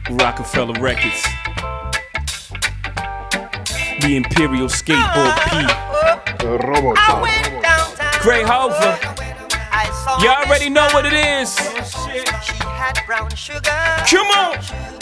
Rockefeller Records. The Imperial Skateboard P. Gray Hover. You already know what it is. Come on.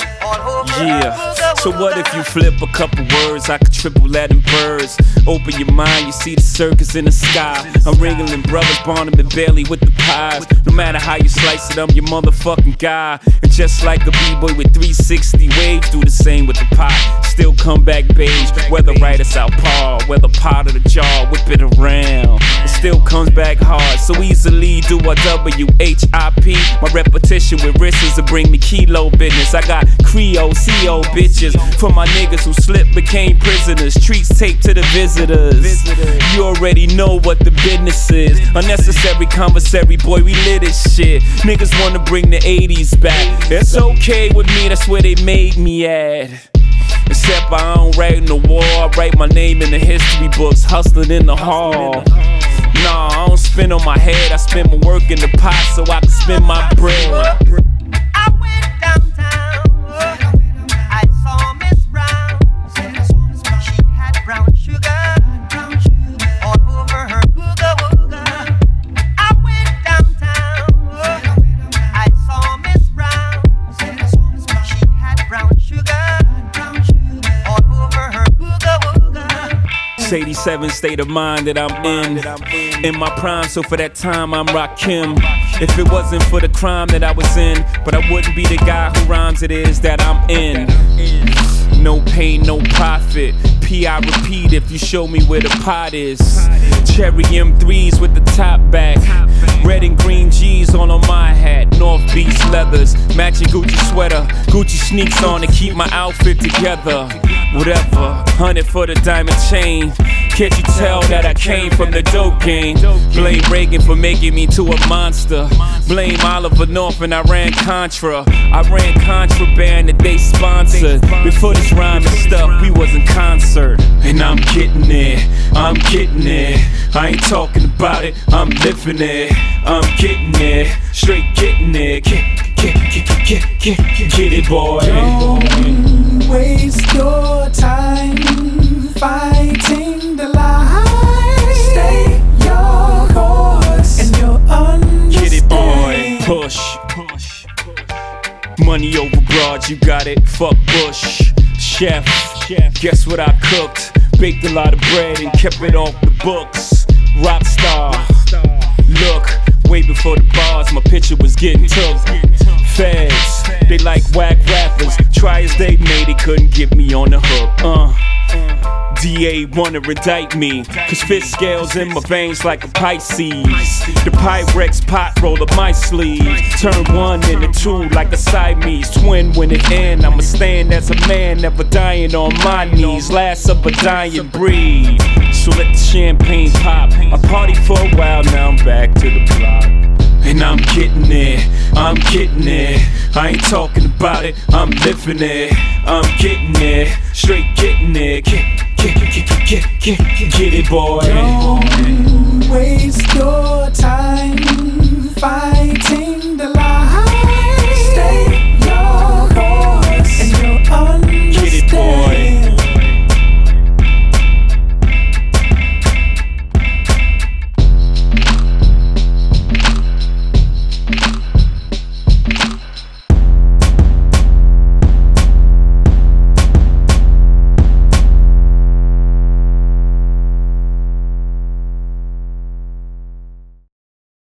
Yeah, so what if you flip a couple words? I could triple that in birds. Open your mind, you see the circus in the sky. I'm wrangling brothers, Barnum and Bailey with the pies. No matter how you slice it, I'm your motherfucking guy. And just like a b-boy with 360 waves, do the same with the pot. Still come back beige, whether right or southpaw, whether pot of the jaw, whip it around. It still comes back hard, so easily do a W-H-I-P. My repetition with wrists to bring me kilo business. I got Creole, CO bitches for my niggas who slipped, became prisoners. Treats taped to the visitors. You already know what the business is. Unnecessary commissary, boy, we lit this shit. Niggas wanna bring the 80s back. It's okay with me, that's where they made me at. Except I don't write in the wall, I write my name in the history books, hustling in the hall. Nah, I don't spin on my head, I spend my work in the pot so I can spend my bread. I went downtown, I saw Miss Brown. She had brown sugar all over her booga wooga. I went downtown, I saw Miss Brown. She had brown sugar all over her booga wooga. It's 87 state of mind that I'm in my prime, so for that time I'm Rakim. If it wasn't for the crime that I was in, but I wouldn't be the guy who rhymes it is that I'm in. No pain, no profit. P, I repeat if you show me where the pot is. Cherry M3s with the top back. Red and green G's on my hat. North Beach leathers, matching Gucci sweater. Gucci sneaks on to keep my outfit together. Whatever, 100 for the diamond chain. Can't you tell that I came from the dope game? Blame Reagan for making me to a monster. Blame Oliver North and I ran Contra. I ran contraband that they sponsored. Before this rhyming stuff, we was in concert. And I'm getting it, I'm getting it. I ain't talking about it, I'm living it. I'm getting it, straight getting it. Get it, boy. Don't waste your time fighting the lie. Stay your course and you'll understand. Get it, boy. Push. Money over broad, you got it. Fuck Bush. Chef, guess what I cooked? Baked a lot of bread and kept it off the books. Rockstar. Look, way before the bars, my picture was getting took. Feds, they like whack rappers. Try as they may, they couldn't get me on the hook. DA wanna indict me, cause fit scales in my veins like a Pisces. The Pyrex pot roll up my sleeve. Turn one into two like a Siamese twin. When it end, I'ma stand as a man, never dying on my knees. Last of a dying breed. So let the champagne pop. I party for a while, now I'm back to the block. And I'm getting it, I'm getting it. I ain't talking about it, I'm living it. I'm getting it, straight getting it. Get it, boy. Don't waste your time fighting